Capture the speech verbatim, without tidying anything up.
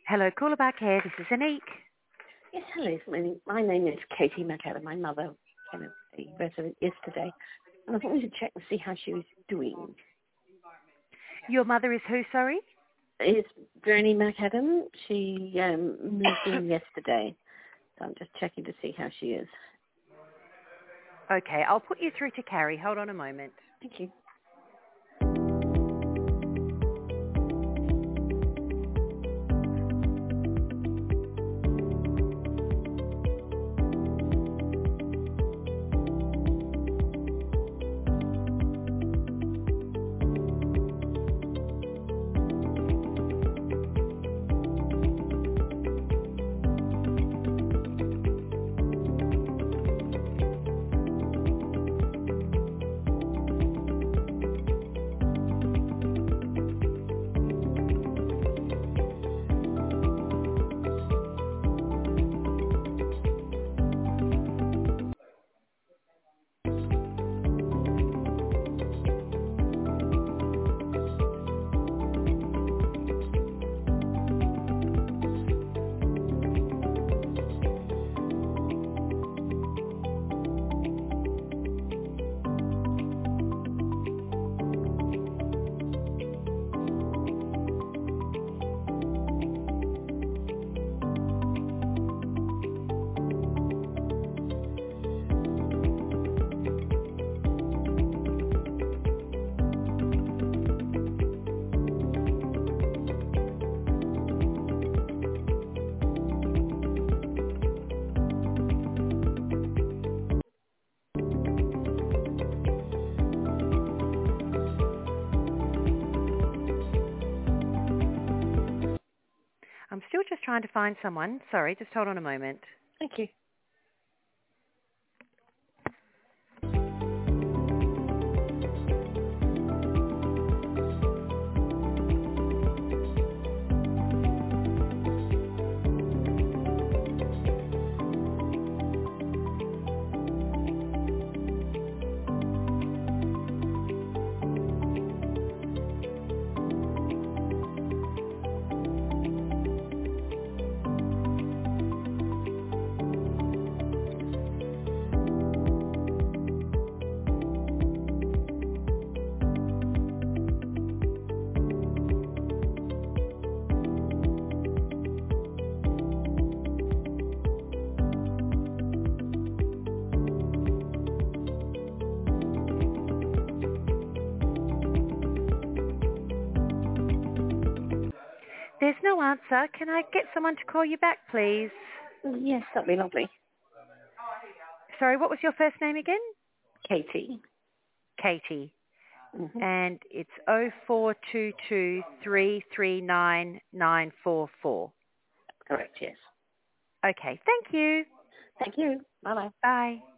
Hello, caller back here. This is Anique. Yes, hello. My, my name is Katie McAdam. My mother came as a resident yesterday, and I wanted to check and see how she was doing. Your mother is who, sorry? It's Bernie McAdam. She um, moved in yesterday, so I'm just checking to see how she is. Okay, I'll put you through to Carrie. Hold on a moment. Thank you. I'm still just trying to find someone. Sorry, just hold on a moment. Thank you. There's no answer. Can I get someone to call you back, please? Yes, that'd be lovely. Sorry, what was your first name again? Katie. Katie. Mm-hmm. And it's oh four two two, three three nine, nine four four. Correct, yes. Okay, thank you. Thank you. Bye-bye. Bye.